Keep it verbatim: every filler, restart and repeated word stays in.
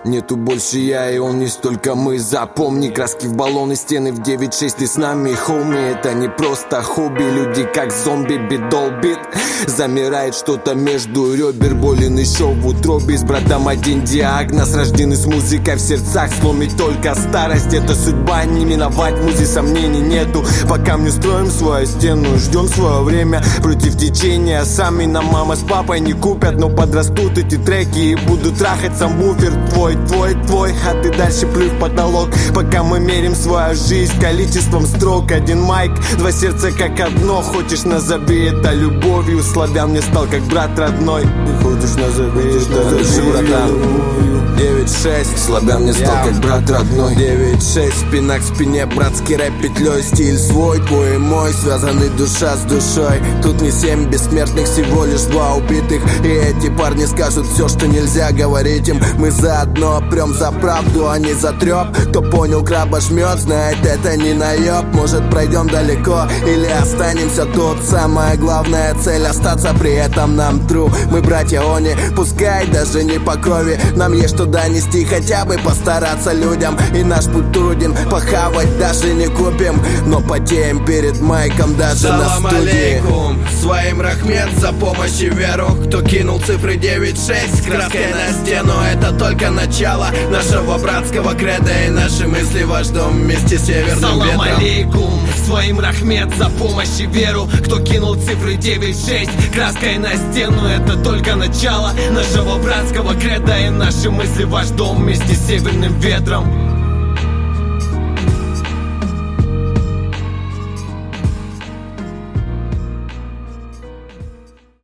Нету больше я, и он не столько мы. Запомни, краски в баллоны, стены в девять шесть. Ты с нами, хоуми, это не просто хобби. Люди как зомби, бит долбит. Замирает что-то между ребер. Болен еще в утробе. С братом один диагноз. Рождены с музыкой в сердцах. Сломить только старость. Это судьба, не миновать. Музи сомнений нету. Пока мы строим свою стену, ждем свое время против течения. Сами нам мама с папой не купят, но подрастут эти треки и будут трахать сам буфер. Твой, твой, твой, а ты дальше плюй в потолок. Пока мы мерим свою жизнь количеством строк. Один майк, два сердца как одно. Хочешь, назови это любовью. Славян мне стал как брат родной. Ты хочешь, назови это любовью. девять шесть, Славян мне стал как брат родной. девять шесть, спина к спине, братский рэп петлей. Стиль свой, твой и мой, связаны душа с душой. Тут не семь бессмертных, всего лишь два убитых. И эти парни скажут все, что нельзя говорить им. Мы заодно прем за правду, а не за треп. Кто понял, краба жмет, знает, это не наеб. Может, пройдем далеко или останемся тут. Самая главная цель — остаться при этом нам true. Мы братья они, пускай даже не по крови. Нам есть что донести, хотя бы постараться людям. И наш путь труден, похавать даже не купим. Но потеем перед майком даже Салам на студии. алейкум, своим рахмет за помощь и веру. Кто кинул цифры девять шесть краской на стену, это только начало нашего братского креда. И наши мысли ваш дом вместе с северным Салам ветром. алейкум, своим рахмет за помощь и веру. Кто кинул цифры девять шесть краской на стену, это только начало нашего братского креда. И наши мысли ваш дом вместе с северным ветром.